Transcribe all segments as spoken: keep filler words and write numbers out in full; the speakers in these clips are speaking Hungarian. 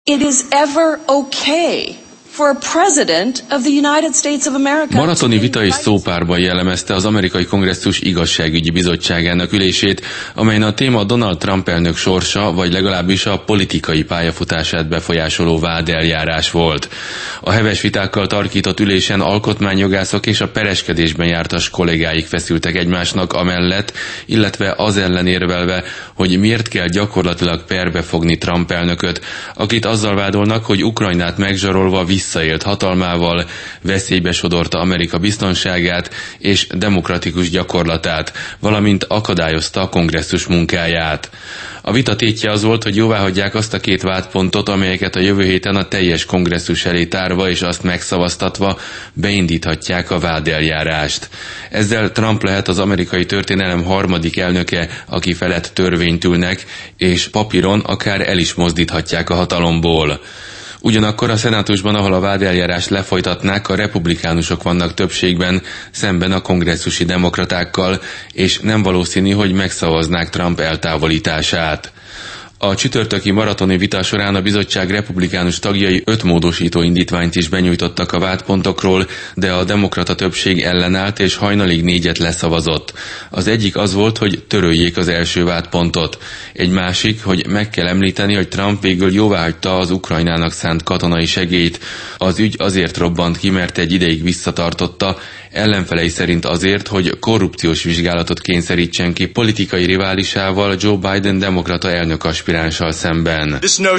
It is ever okay for a president of the United States of America. Maratoni vita és szópárban jellemezte az amerikai kongresszus igazságügyi bizottságának ülését, amelyen a téma Donald Trump elnök sorsa, vagy legalábbis a politikai pályafutását befolyásoló vádeljárás volt. A heves vitákkal tarkított ülésen alkotmányjogászok és a pereskedésben jártas kollégáik feszültek egymásnak amellett, illetve az ellen érvelve, hogy miért kell gyakorlatilag perbe fogni Trump elnököt, akit azzal vádolnak, hogy Ukrajnát megzsarolva visszaélt hatalmával, veszélybe sodorta Amerika biztonságát és demokratikus gyakorlatát, valamint akadályozta a kongresszus munkáját. A vita tétje az volt, hogy jóváhagyják azt a két vádpontot, amelyeket a jövő héten a teljes kongresszus elé tárva és azt megszavaztatva beindíthatják a vádeljárást. Ezzel Trump lehet az amerikai történelem harmadik elnöke, aki felett törvényt ülnek, és papíron akár el is mozdíthatják a hatalomból. Ugyanakkor a szenátusban, ahol a vádeljárást lefolytatnák, a republikánusok vannak többségben, szemben a kongresszusi demokratákkal, és nem valószínű, hogy megszavaznák Trump eltávolítását. A csütörtöki maratoni vita során a bizottság republikánus tagjai öt módosító indítványt is benyújtottak a vádpontokról, de a demokrata többség ellenállt és hajnalig négyet leszavazott. Az egyik az volt, hogy töröljék az első vádpontot. Egy másik, hogy meg kell említeni, hogy Trump végül jóváhagyta az Ukrajnának szánt katonai segélyt. Az ügy azért robbant ki, mert egy ideig visszatartotta, ellenfelei szerint azért, hogy korrupciós vizsgálatot kényszerítsen ki politikai riválisával, Joe Biden demokrata elnök aspiránssal szemben.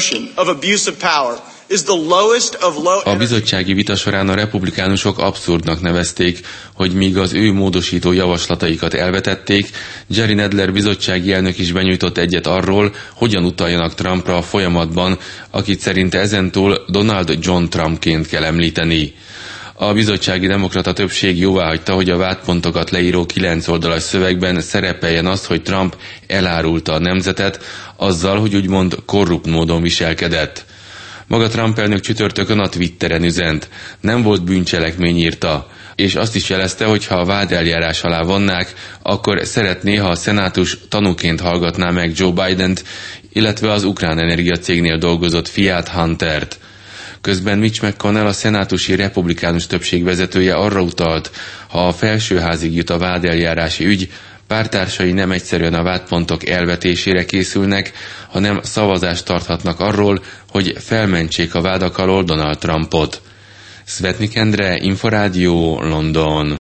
A bizottsági vita során a republikánusok abszurdnak nevezték, hogy míg az ő módosító javaslataikat elvetették, Jerry Nadler bizottsági elnök is benyújtott egyet arról, hogyan utaljanak Trumpra a folyamatban, akit szerinte ezentúl Donald John Trumpként kell említeni. A bizottsági demokrata többség jóváhagyta, hogy a vádpontokat leíró kilenc oldalas szövegben szerepeljen az, hogy Trump elárulta a nemzetet, azzal, hogy úgymond korrupt módon viselkedett. Maga Trump elnök csütörtökön a Twitteren üzent. Nem volt bűncselekmény, írta, és azt is jelezte, hogy ha a vádeljárás alá vonnák, akkor szeretné, ha a szenátus tanúként hallgatná meg Joe Bident, illetve az ukrán energiacégnél dolgozott fiát, Huntert. Közben Mitch McConnell, a szenátusi republikánus többség vezetője arra utalt, ha a felsőházig jut a vádeljárási ügy, pártársai nem egyszerűen a vádpontok elvetésére készülnek, hanem szavazást tarthatnak arról, hogy felmentsék a vádak alól Donald Trumpot. Szvetnik Endre, Inforádió, London.